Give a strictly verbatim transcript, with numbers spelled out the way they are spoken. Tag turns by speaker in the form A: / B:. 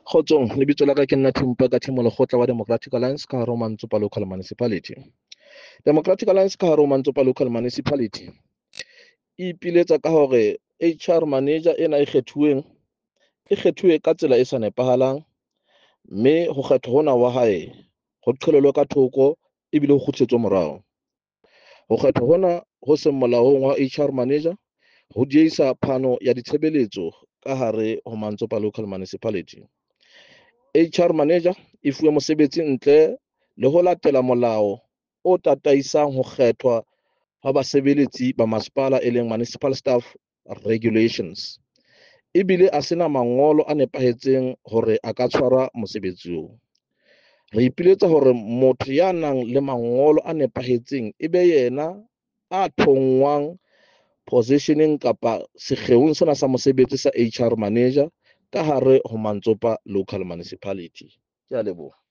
A: Kgotsong, lebitso la ka ke nna Thimpa ka Thimo Lekgotla wa Democratic Alliance ka hare ho Mantsopa Local Municipality. Democratic Alliance ka hare ho Mantsopa Local Municipality e ipiletsa ka hore H R manager ena e kgethuweng e kgethuwe ka tsela e sa nepahalang, mme ho kgethwa hona wa hae ho qhelelwe ka thoko ebile ho kgutlisetswe morao. Ho kgethwa hona ho seng molaong wa H R manager ho diehisa phano ya ditshebeletso ka hare ho Mantsopa Local Municipality. H R manager e fuwe mosebetsi ntle le ho latela molao o tataisang ho kgethwa ha basebeletsi ba masepala e leng municipal staff regulations, ebile a sena mangolo a nepahetseng hore a ka tshwara mosebetsi oo. Re ipiletsa hore motho ya nang le mangolo a nepahetseng e be yena a thongwang positioning kapa sekgeong sena sa mosebetsi sa H R manager ka hare ho Mantsopa Local Municipality. Ke a leboha.